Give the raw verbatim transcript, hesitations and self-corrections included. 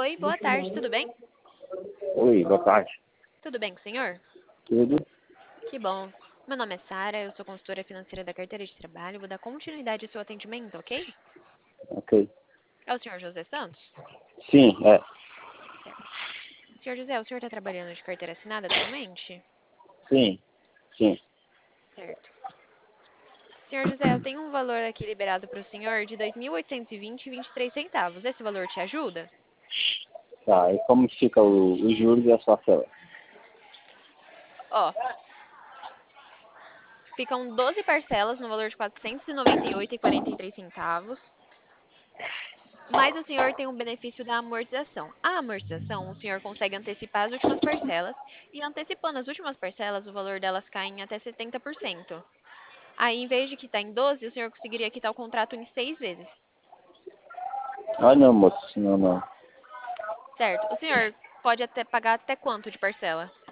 Oi, boa tarde, tudo bem? Oi, boa tarde. Tudo bem com o senhor? Tudo? Que bom. Meu nome é Sara, eu sou consultora financeira da carteira de trabalho. Vou dar continuidade ao seu atendimento, ok? Ok. É o senhor José Santos? Sim, é. Certo. Senhor José, o senhor está trabalhando de carteira assinada atualmente? Sim, sim. Certo. Senhor José, eu tenho um valor aqui liberado para o senhor de dois mil oitocentos e vinte e vinte e três centavos. Esse valor te ajuda? Tá, e como fica o, os juros e a parcela? Ó, ficam doze parcelas no valor de quatrocentos e noventa e oito reais e quarenta e três centavos. Mas o senhor tem um benefício da amortização. A amortização, o senhor consegue antecipar as últimas parcelas e antecipando as últimas parcelas, o valor delas cai em até setenta por cento. Aí, em vez de quitar em doze, o senhor conseguiria quitar o contrato em seis vezes. Ah, não, moço, não, não. Certo? O senhor pode até pagar até quanto de parcela?